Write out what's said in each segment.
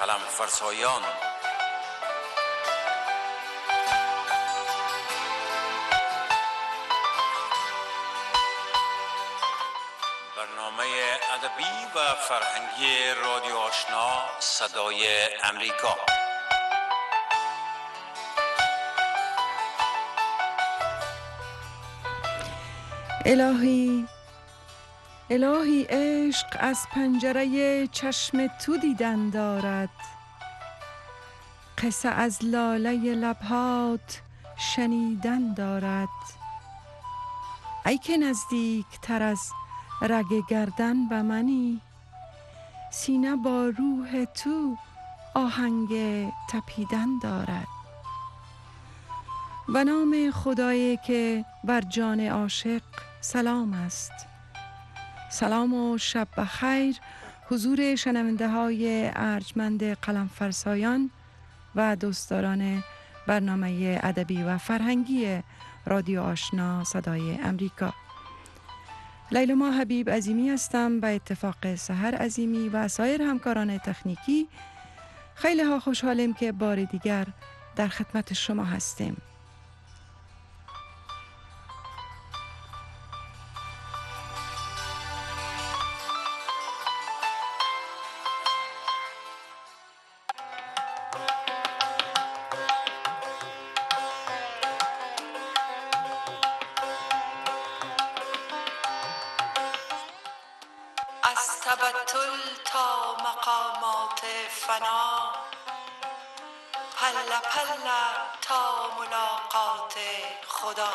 قلم فرسایان. برنامه ادبی و فرهنگی رادیو آشنا صدای امریکا. الهی عشق از پنجره چشم تو دیدن دارد، قصه از لاله لبهات شنیدن دارد. ای که نزدیک تر از رگ گردن به منی، سینه با روح تو آهنگ تپیدن دارد. به نام خدایی که بر جان عاشق سلام است. سلام و شب بخیر حضور شنونده های ارجمند قلم فرسایان و دوستداران برنامه ادبی و فرهنگی رادیو آشنا صدای امریکا. لیلما حبیب عظیمی هستم. به اتفاق سحر عظیمی و سایر همکاران تکنیکی خیلی ها خوشحالیم که بار دیگر در خدمت شما هستیم. از تبتل تا مقامات فنا، پله پله تا ملاقات خدا.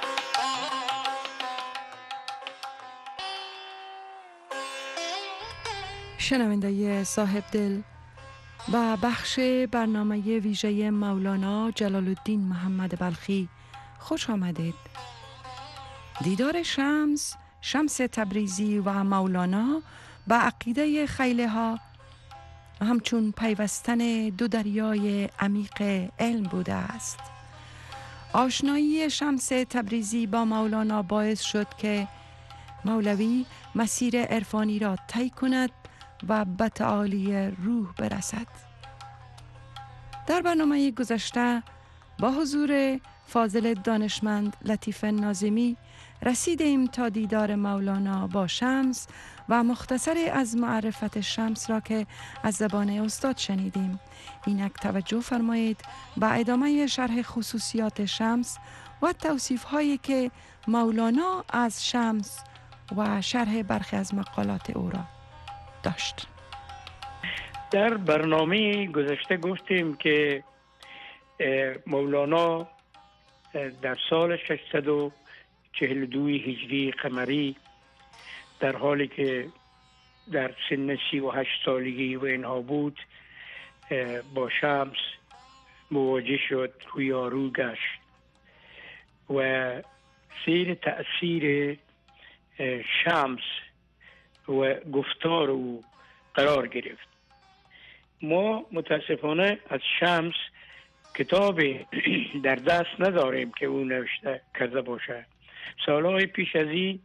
شنونده صاحب دل، با بخش برنامه ویژه مولانا جلال الدین محمد بلخی خوش آمدید. دیدار شمس تبریزی و مولانا به عقیده خیلی ها همچون پیوستن دو دریای عمیق علم بوده است. آشنایی شمس تبریزی با مولانا باعث شد که مولوی مسیر عرفانی را طی کند و به تعالی روح برسد. در برنامه گذشته با حضور فاضل دانشمند لطیف ناظمی رسیدیم تا دیدار مولانا با شمس و مختصری از معرفت شمس را که از زبان استاد شنیدیم. اینک توجه فرمایید به ادامه شرح خصوصیات شمس و توصیف هایی که مولانا از شمس و شرح برخی از مقالات او را داشت. در برنامه گذشته گفتیم که مولانا در سال 642 هجری قمری در حالی که در سن 38 سالگی و اینها بود با شمس مواجه شد، رویارو گشت و زیر تأثیر شمس و گفتار او قرار گرفت. ما متاسفانه از شمس کتابی در دست نداریم که او نوشته کرده باشه. سالهای پیش از این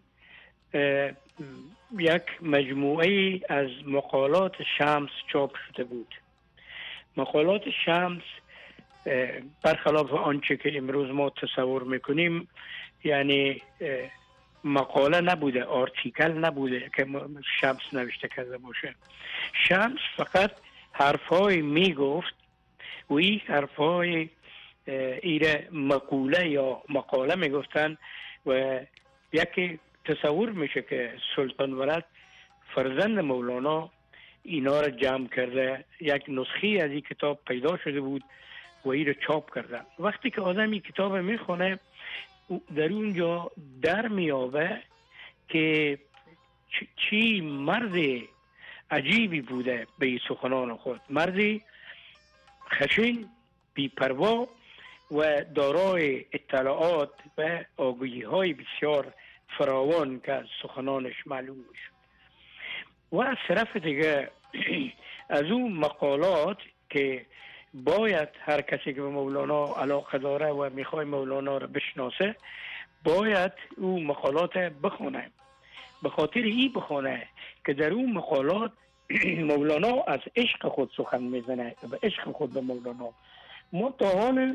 یک مجموعه از مقالات شمس چاپ شده بود. مقالات شمس برخلاف آنچه که امروز ما تصور میکنیم، یعنی مقاله نبوده، آرتیکل نبوده که شمس نوشته کرده باشه. شمس فقط حرفای میگفت و این حرفای ایره مقوله یا مقاله میگفتن و یکی تصور میشه که سلطان ولد فرزند مولانا اینا را جمع کرده، یک نسخه از این کتاب پیدا شده بود و این را چاپ کرده. وقتی که آدم این کتاب میخونه در اونجا در میابه که چی مرد عجیبی بوده به سخنان خود، مردی خشن، بی‌پروا و دارای اطلاعات و آگاهی های بسیار فراوان که از سخنانش معلوم شد. و از طرف دیگه از اون مقالات که باید هر کسی که به مولانا علاقه داره و میخوای مولانا را بشناسه باید اون مقالات بخونه. به خاطر این بخونه که در اون مقالات مولانا از عشق خود سخن میزنه و عشق خود به مولانا. ما تا حال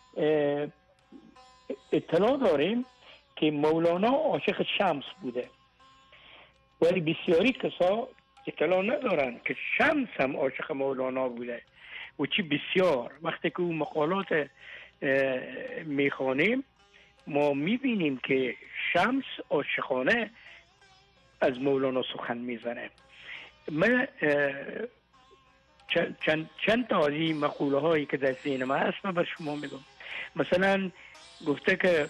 اطلاع داریم که مولانا عاشق شمس بوده، ولی بسیاری کسا اطلاع ندارن که شمس هم عاشق مولانا بوده. و چی بسیار وقتی که اون مقالات میخوانیم ما میبینیم که شمس عاشقانه از مولانا سخن میزنه. من چند تا از این مقوله هایی که در ذهن من هست من بر شما میگم. مثلا گفته که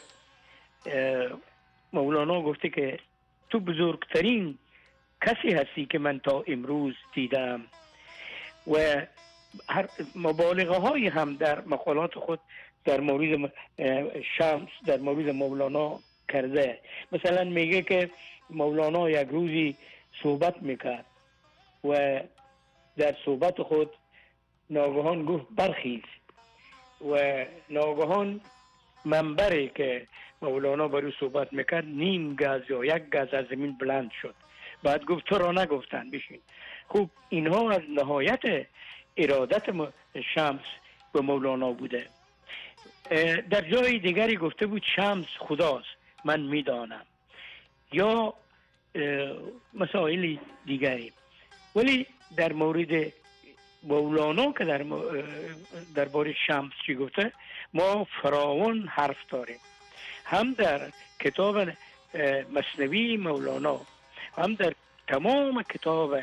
مولانا گفته که تو بزرگترین کسی هستی که من تا امروز دیدم، و هر مبالغه های هم در مقالات خود در مورد شمس در مورد مولانا کرده. مثلا میگه که مولانا یک روزی صحبت میکرد و در صحبت خود ناگهان گفت برخیز، و ناگهان منبری که مولانا برای صحبت میکرد نیم گز یا یک گز از زمین بلند شد. بعد گفت تو را نگفتن بشین. خوب اینها از نهایت ارادت شمس به مولانا بوده. در جای دیگری گفته بود شمس خداست من میدانم، یا مسائل دیگری. ولی در مورد مولانا که در باره شمس چی گفته، ما فراوان حرف داریم، هم در کتاب مثنوی مولانا، هم در تمام کتاب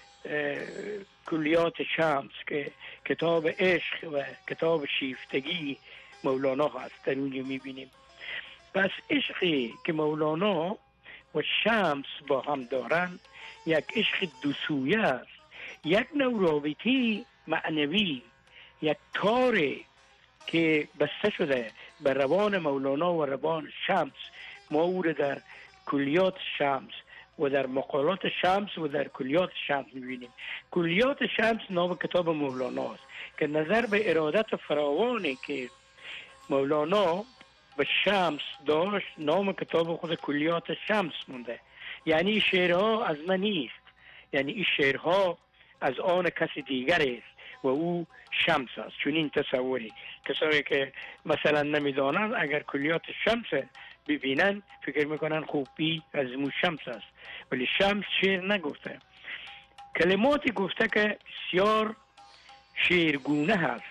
کلیات شمس که کتاب عشق و کتاب شیفتگی مولانا هست، در اونجا میبینیم. پس عشقی که مولانا و شمس با هم دارن یک عشق دو سویه است، یک نوع رابطی معنوی، یک تاری که بسته شده به روان مولانا و روان شمس. ما او در کلیات شمس و در مقالات شمس و در کلیات شمس میبینیم. کلیات شمس نام کتاب مولانا است که نظر به ارادت فراوانی که مولانا به شمس داشت نام کتاب خود کلیات شمس مونده. یعنی شعرها از من نیست، یعنی این شعرها از آن کسی دیگر است و او شمس است. چون این تصوری کسایی که مثلا نمیدانند اگر کلیات شمس ببینن فکر میکنن خوبی از مو شمس است، ولی شمس شعر نگفته. کلماتی گفته که بسیار شعرگونه هست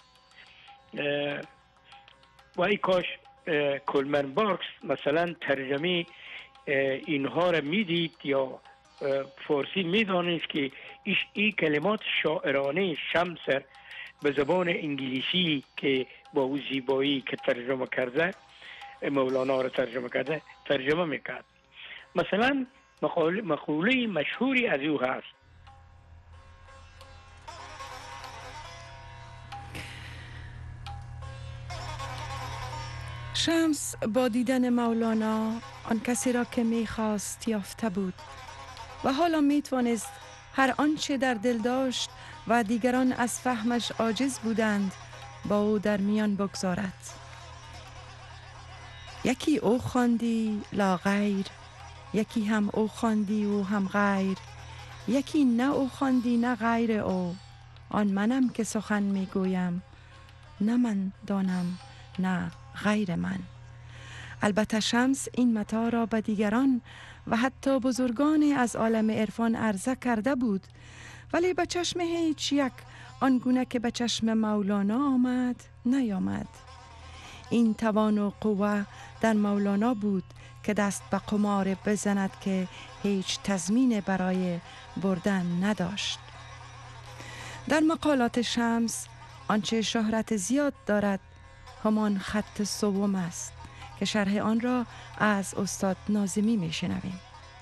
و ای کاش کولمن بارکس مثلا ترجمه اینها را میدید یا فارسی میدانست که این کلمات شاعرانه شمس به زبان انگلیسی که با او زیبایی که ترجمه کرده مولانا را ترجمه میکرد. مثلا مقوله مشهوری از او هست: شمس با دیدن مولانا آن کسی را که میخواست یافته بود و حالا میتوانست هر آنچه در دل داشت و دیگران از فهمش عاجز بودند با او در میان بگذارد. یکی او خواندی لا غیر، یکی هم او خواندی او هم غیر، یکی نه او خواندی نه غیر او، آن منم که سخن میگویم، نه من دانم نه غیر من. البته شمس این متاع را به دیگران و حتی بزرگانی از عالم عرفان عرضه کرده بود، ولی به چشم هیچ یک آنگونه که به چشم مولانا آمد نیامد. این توان و قوه در مولانا بود که دست به قمار بزند که هیچ تضمین برای بردن نداشت. در مقالات شمس آنچه شهرت زیاد دارد همان خط سوم است که شرح آن را از استاد ناظمی میشنویم.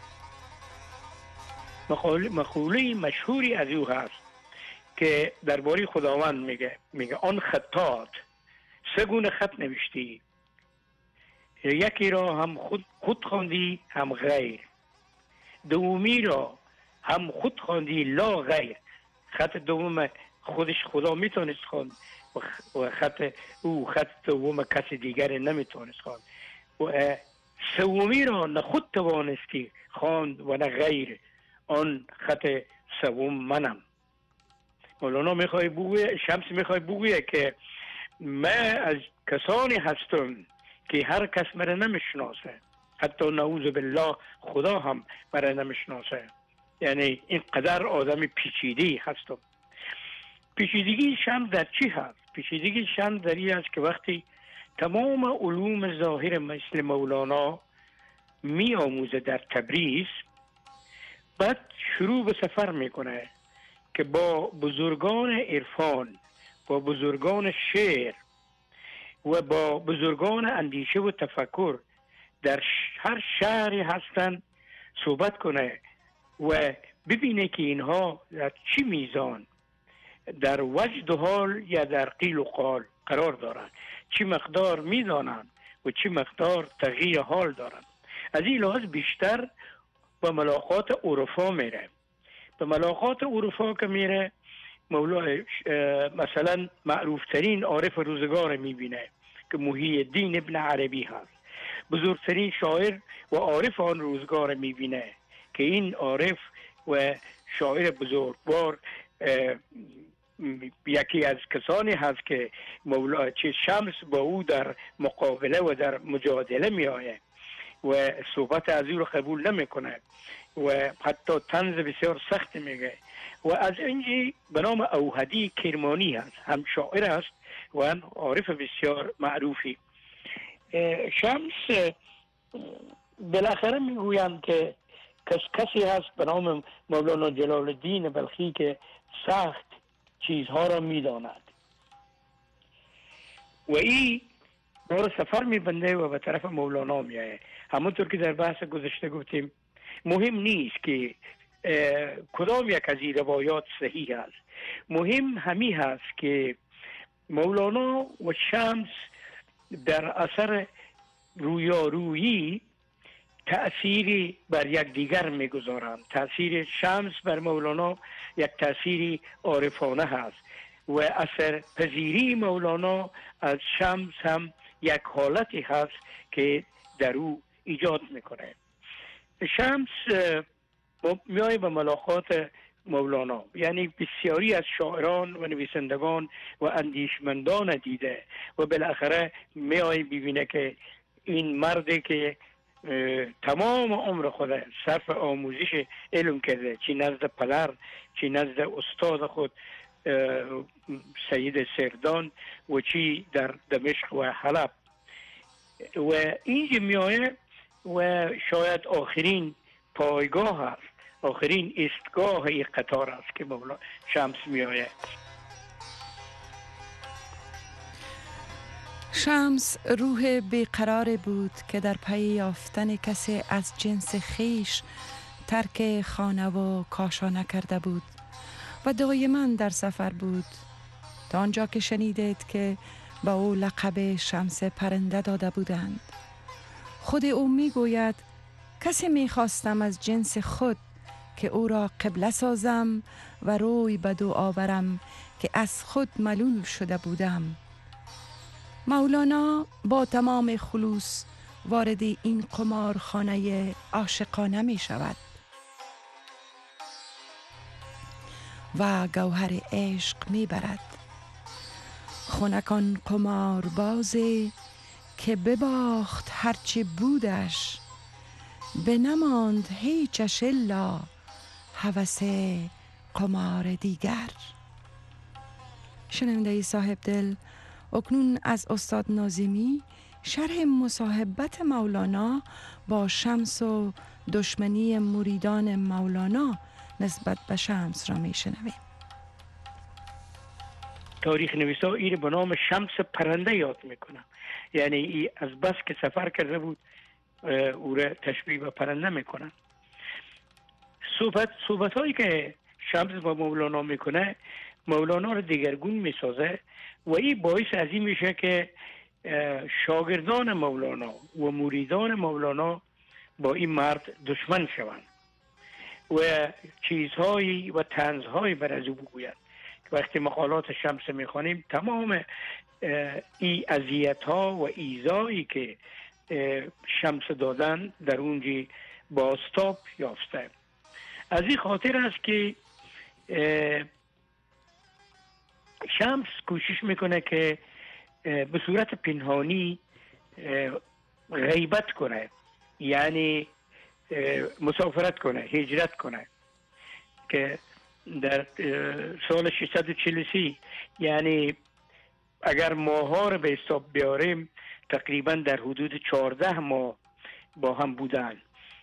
مقوله مشهوری از او هست که درباره خداوند میگه آن خطات سه گونه خط نوشتی، یکی را هم خود خواندی هم غیر، دومی را هم خود خواندی لا غیر، خط دوم خودش خدا میتونست خواند و خط دوم کسی دیگر نمیتونست خواند، و سومی را نه خود توانستی خواند و نه غیر، آن خط سوم منم. مولانا میخوای بگویه، شمس میخوای بگویه که من از کسانی هستم که هر کس مرا نمیشناسه، حتی نعوذ بالله خدا هم مرا نمیشناسه. یعنی اینقدر آدم پیچیده‌ای هستم. پیچیدگی شمس در چی هست؟ پیچیدگی شمس در این است که وقتی تمام علوم ظاهر مثل مولانا می آموزه در تبریز، بعد شروع به سفر میکنه که با بزرگان عرفان، با بزرگان شعر و با بزرگان اندیشه و تفکر در هر شهری هستن صحبت کنه و ببینه که اینها در چی میزان در وجد و حال یا در قیل و قال قرار دارند، چی مقدار میدانند و چی مقدار تغییر حال دارند. از این لحاظ بیشتر به ملاقات عرفا میره. به ملاقات عرفا که میره، مثلا معروف ترین عارف روزگار میبینه که محی الدین ابن عربی هست. بزرگترین شاعر و عارف آن روزگار میبینه که این عارف و شاعر بزرگوار یکی از کسانی هست که شمس با او در مقابله و در مجادله می آید و صحبت از او رو قبول نمی کنه و حتی طنز بسیار سخت میگه. و از اینجی به نام اوهدی کرمانی هست، هم شاعر است و هم عارف بسیار معروفی. شمس بالاخره میگویند که کسی هست به نام مولانا جلال الدین بلخی که سخت چیزها را میداند و این دور سفر میبنده و به طرف مولانا میایه. همونطور که در بحث گذشته گفتیم، مهم نیست که کدام یک از این روایات صحیح است، مهم همی هست که مولانا و شمس در اثر رویارویی تأثیری بر یک دیگر میگذارند. تأثیر شمس بر مولانا یک تأثیری عارفانه هست و اثر پذیری مولانا از شمس هم یک حالتی هست که در او ایجاد میکنه. شمس میای به ملاقات مولانا، یعنی بسیاری از شاعران و نویسندگان و اندیشمندان دیده و بالاخره میای ببینه که این مردی که تمام عمر خود صرف آموزش علم کرده، چی نزد پدر چی نزد استاد خود سید سردان و چی در دمشق و حلب، و اینجا میایه و شاید آخرین پایگاه هست، آخرین ایستگاه این قطار است که مولانا شمس میایه. شمس روح بیقرار بود که در پی یافتن کسی از جنس خیش ترک خانه و کاشانه کرده بود و دائما در سفر بود، تا آنجا که شنیدید که به او لقب شمس پرنده داده بودند. خود او می گوید کسی می خواستم از جنس خود که او را قبله سازم و روی به دعا برم که از خود ملول شده بودم. مولانا با تمام خلوص وارد این قمارخانه عاشقانه می شود و گوهر عشق می برد. خنکان قمار بازی که بباخت هرچی بودش، به نماند هیچش الا هوس قمار دیگر. شنونده صاحب دل، اکنون از استاد ناظمی شرح مصاحبت مولانا با شمس و دشمنی مریدان مولانا نسبت به شمس را می شنویم. تاریخ نویسا این به نام شمس پرنده یاد میکنه، یعنی ای از بس که سفر کرده بود او را تشبیه به پرنده میکنه. صحبت هایی که شمس با مولانا میکنه مولانا رو دیگرگون میسازه و این باعث از این میشه که شاگردان مولانا و مریدان مولانا با این مرد دشمن شوند و چیزهایی و طنزهایی بر از او بگویند. وقتی مقالات شمس میخوانیم تمام این اذیت ها و ایذایی که شمس دادن در اونجی بازتاب یافته. از این خاطر است که شمس کوشش میکنه که به صورت پنهانی غیبت کنه، یعنی مسافرت کنه، هجرت کنه، که در سال 643 یعنی اگر ماها رو به حساب بیاریم تقریبا در حدود 14 ماه با هم بودن.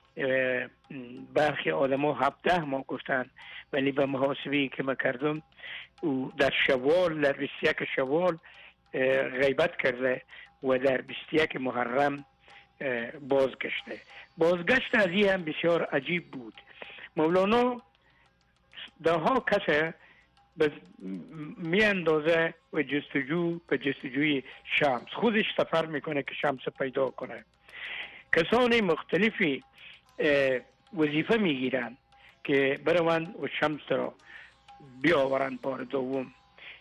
برخی آدم ها 17 ماه گفتن، ولی به محاسبه‌ای که من کردم او در شوال، در 21 شوال غیبت کرده و در 21 محرم بازگشته. بازگشت از این هم بسیار عجیب بود. مولانا ده ها کس می اندازه و جستجوی شمس، خودش سفر میکنه که شمس پیدا کنه. کسان مختلفی وظیفه میگیرن که بروند و شمس را بیاورند بار دوم.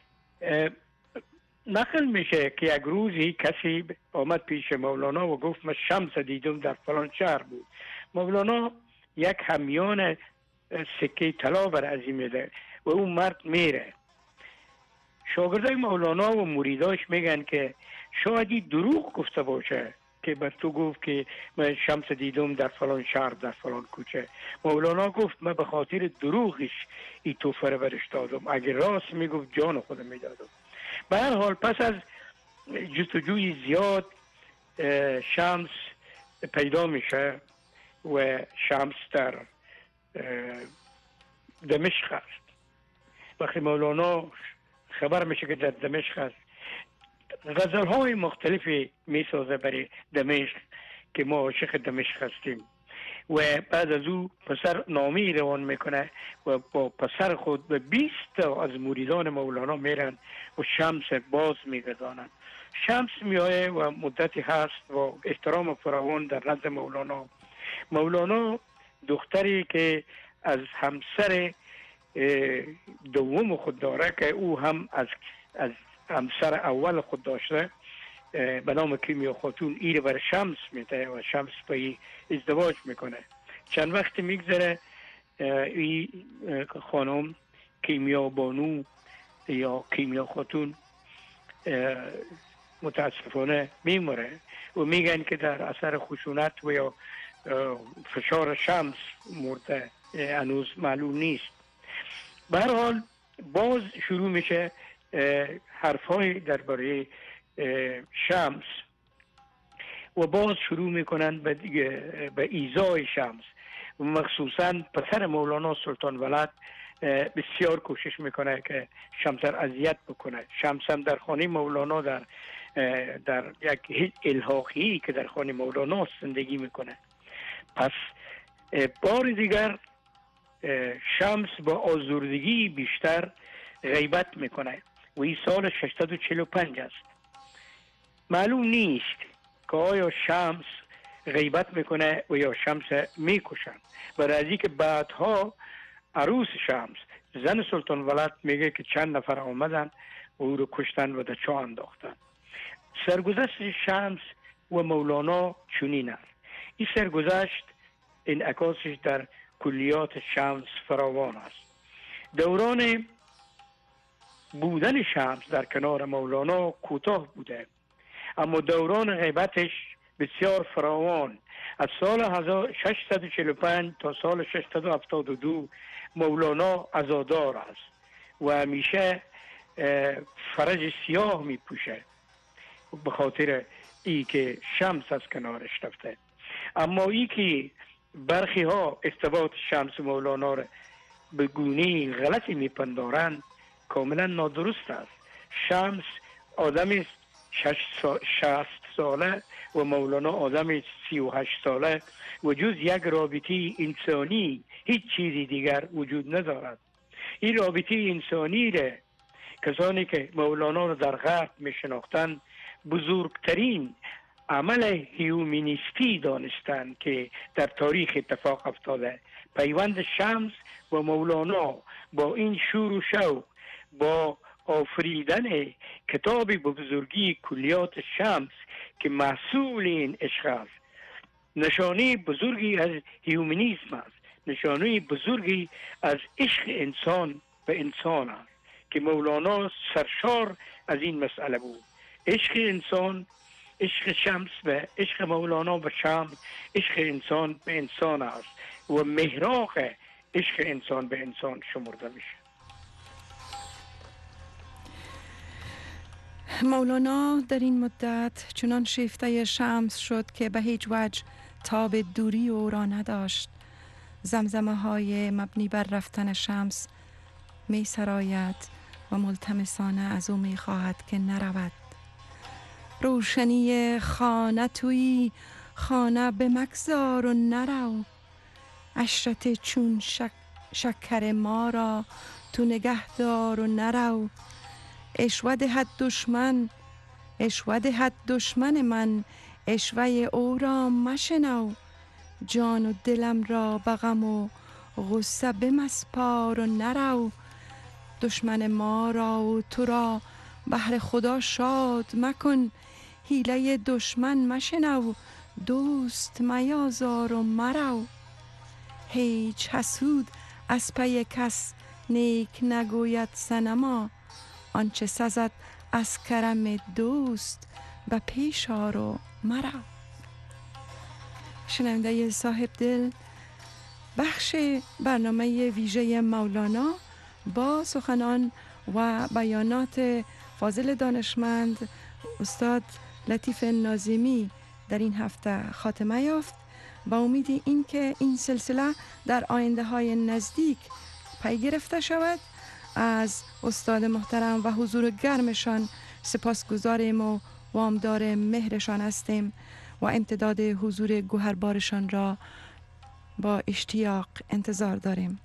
نقل میشه که یک روزی کسی آمد پیش مولانا و گفت من شمس دیدم در فلان شهر بود. مولانا یک همیان سکه طلا بر ازی میده و اون مرد میره. شاگردای مولانا و مریداش میگن که شاید دروغ گفته باشه که بر تو گفت که من شمس دیدم در فلان شهر در فلان کوچه. مولانا گفت من به خاطر دروغش ای توفه رو برش دادم، اگر راست میگفت جان خودم میدادم. به هر حال پس از جستجوی زیاد شمس پیدا میشه و شمس در دمشق است. وقتی مولانا خبر میشه که در دمشق است، غزل های مختلفی میسازه برای دمشق که ما عاشق دمشق هستیم. و بعد از او پسر نامی روان میکنه و با پسر خود به 20 از مریدان مولانا میرن و شمس باز میگردانند. شمس میایه و مدتی هست و احترام فراوان در نزد مولانا. مولانا دختری که از همسر دوم خود داره که او هم از همسر اول خود داشته به نام کیمیا خاتون، ایره بر شمس میده و شمس با ازدواج میکنه. چند وقت میگذره این خانم کیمیا بانو یا کیمیا خاتون متاسفانه میمره و میگن که در اثر خشونت و یا فشار شمس مرده، هنوز معلوم نیست. به هر حال باز شروع میشه حرفای درباره شمس و باز شروع میکنن به ایذای شمس و مخصوصا پسر مولانا سلطان ولد بسیار کوشش میکنه که شمس را اذیت بکنه. شمس هم در خانه مولانا در یک الحاقی که در خانه مولانا زندگی میکنه. پس بار دیگر شمس با آزردگی بیشتر غیبت میکنه و این سال 645 است. معلوم نیست که آیا شمس غیبت میکنه و یا شمس میکشن. برای ازی که بعدها عروس شمس زن سلطان ولد میگه که چند نفر آمدن و او رو کشتن و در چاه انداختن. سرگذشت شمس و مولانا چنین است. این سرگذشت انعکاسش در کلیات شمس فراوان است. دوران بودن شمس در کنار مولانا کوتاه بوده، اما دوران غیبتش بسیار فراوان. از سال 1645 تا سال 672 مولانا عزادار است و همیشه فرج سیاه می پوشه به خاطر ای که شمس از کنارش رفته. اما ای که برخی ها ارتباط شمس مولانا را به گونه غلطی میپندارند کاملا نادرست است. شمس آدمی 60 ساله و مولانا آدمی 38 ساله و جز یک رابطه انسانی هیچ چیزی دیگر وجود ندارد. این رابطه انسانی را کسانی که مولانا را در غرب می شناختند بزرگترین عمل هیومنیستی دانستند که در تاریخ اتفاق افتاده. پیوند شمس و مولانا با این شور و شوق، با آفریدن کتابی به بزرگی کلیات شمس که محصول این عشق است، نشانه بزرگی از هیومنیسم است، نشانه بزرگی از عشق انسان و انسان است که مولانا سرشار از این مسئله بود. عشق انسان، عشق شمس و عشق مولانا به شمس، عشق انسان به انسان است و محراق عشق انسان به انسان شمرده میشه. مولانا در این مدت چنان شیفته شمس شد که به هیچ وجه تاب دوری او را نداشت. زمزمه های مبنی بر رفتن شمس می سراید و ملتمسانه از او می خواهد که نرود. روشنی خانه توی، خانه به مگذار و نرو. عشرت چون شکر ما را تو نگه دار و نرو. عشوه دهد دشمن، عشوه دهد دشمن من، عشوه او را مشنو. جان و دلم را به غم و غصه بمسپار و نرو. دشمن ما را و تو را بهر خدا شاد مکن. حیله دشمن مشنو، دوست میازار و مرو. هیچ حسود از پی کس نیک نگوید صنما. آنچه سزد از کرم دوست به پیش آر و مرو. شنونده صاحب دل، بخش برنامه ویژه مولانا با سخنان و بیانات فاضل دانشمند استاد لطیف ناظمی در این هفته خاتمه یافت. با امید این که این سلسله در آینده های نزدیک پی گرفته شود، از استاد محترم و حضور گرمشان سپاسگزاریم و وامدار مهرشان هستیم و امتداد حضور گوهربارشان را با اشتیاق انتظار داریم.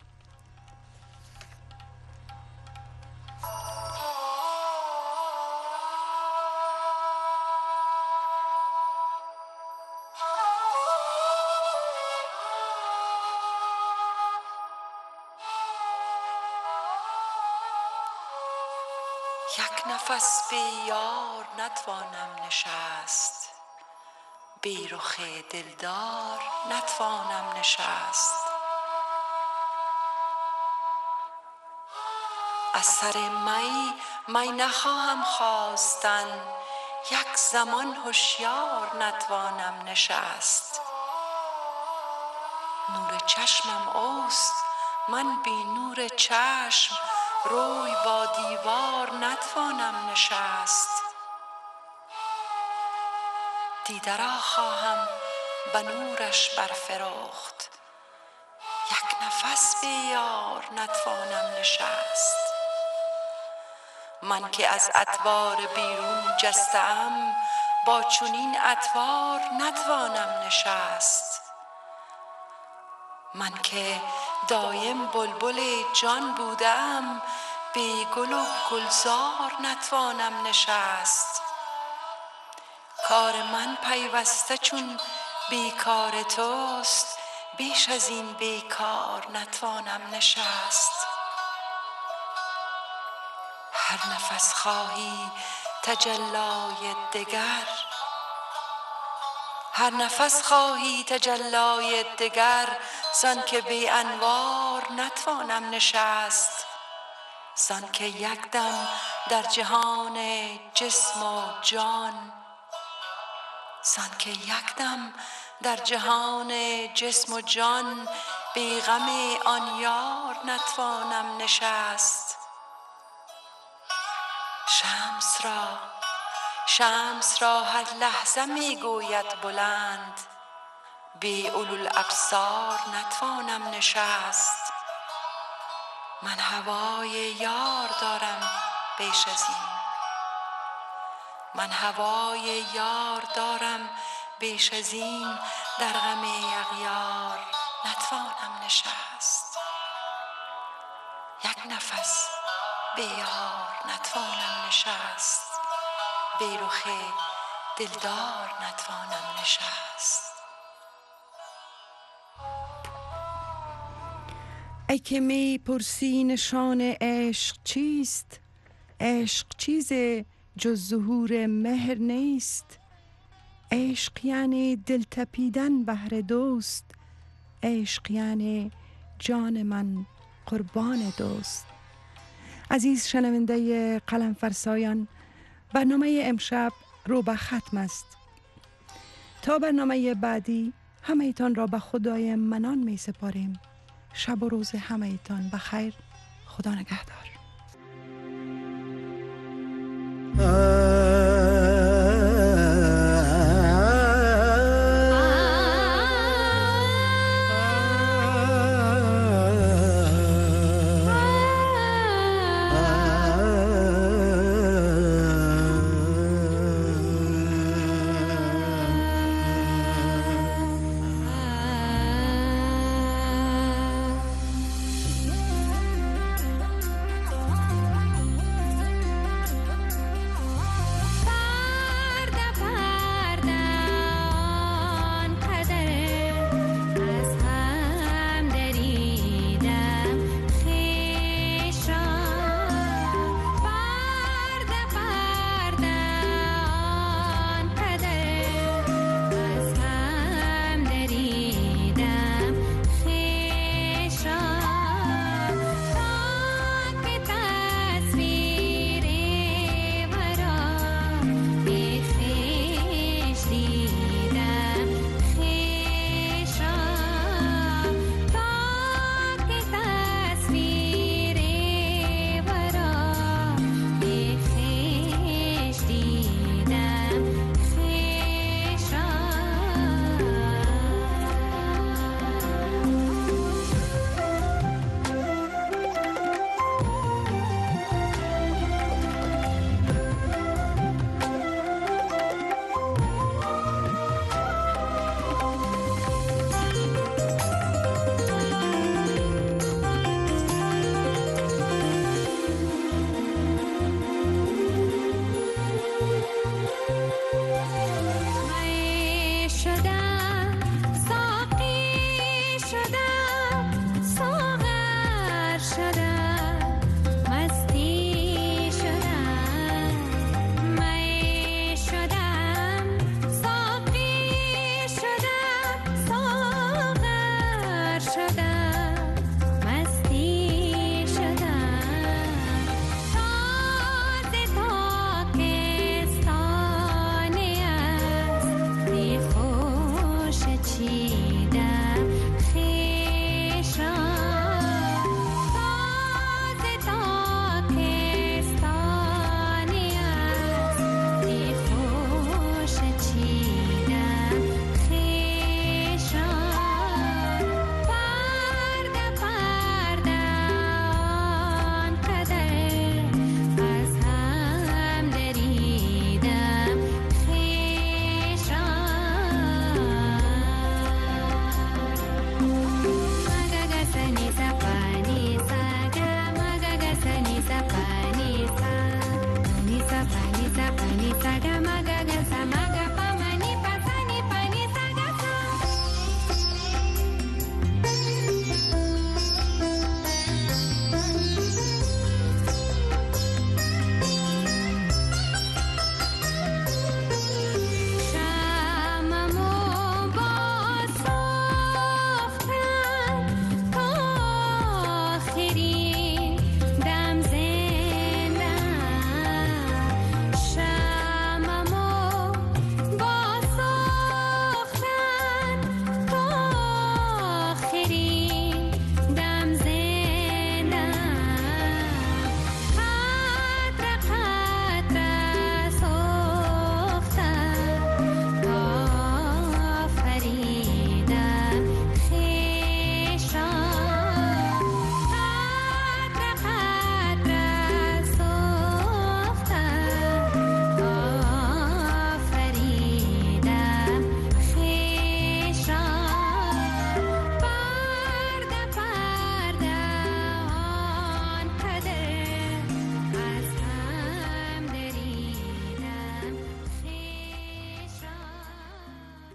یک نفس بی یار نتوانم نشست، بی رخ دلدار نتوانم نشست. از سر می نخواهم خواستن، یک زمان هوشیار نتوانم نشست. نور چشمم اوست، من بی نور چشم روی با دیوار نتوانم نشست. دیده را خواهم به نورش برفروخت، یک نفس بی یار نتوانم نشست. من که از اطوار بیرون جستم، با چنین اطوار نتوانم نشست. من که دایم بلبل جان بودم، بی گل و گلزار نتوانم نشست. کار من پیوسته چون بیکار توست، بیش از این بیکار نتوانم نشست. هر نفس خواهی تجلای دگر، هر نفس خواهی تجلای دگر، زان که بی انوار نتوانم نشست. زان که یک دم در جهان جسم و جان، زان که یک دم در جهان جسم و جان، بی غم آن یار نتوانم نشست. شمس را هر لحظه می گوید بلند، بی اولوالابصار نتوانم نشست. من هوای یار دارم بیش از این، من هوای یار دارم بیش از این، در غم اغیار نتوانم نشست. یک نفس بی یار نتوانم نشست، بی رخ دلدار نتوانم نشست. ای که می پرسی نشان عشق چیست؟ عشق چیز جز ظهور مهر نیست. عشق یعنی دل تپیدن بهر دوست، عشق یعنی جان من قربان دوست. عزیز شنونده قلم فرسایان، برنامه امشب رو به ختم است. تا برنامه بعدی همه ایتان را به خدای منان می سپاریم. شب و روز همه ایتان بخیر. خدا نگهدار.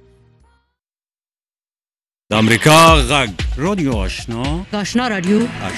امریکا غږ رادیو آشنا رادیو